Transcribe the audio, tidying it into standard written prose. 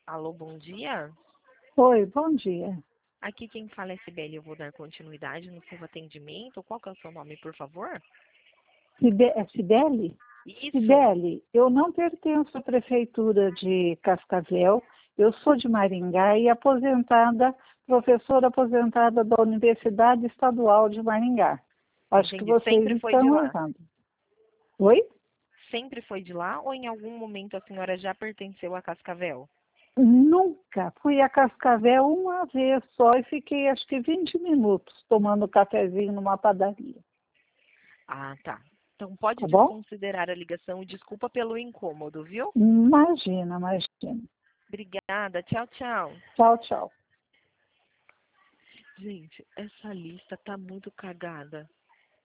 Alô, bom dia. Oi, bom dia. Aqui quem fala é Sibeli. Eu vou dar continuidade no seu atendimento. Qual que é o seu nome, por favor? É Cibele? Isso. Cibele, eu não pertenço à prefeitura de Cascavel, eu sou de Maringá e professora aposentada da Universidade Estadual de Maringá. Acho que Entendi. vocês Sempre foi de estão lá. errando. Oi? Sempre foi de lá ou em algum momento a senhora já pertenceu a Cascavel? Nunca. Fui a Cascavel uma vez só e fiquei acho que 20 minutos tomando cafezinho numa padaria. Ah, tá. Então pode Tá bom? desconsiderar a ligação e desculpa pelo incômodo, viu? Imagina, imagina. Obrigada. Tchau, tchau. Tchau, tchau. Gente, essa lista tá muito cagada.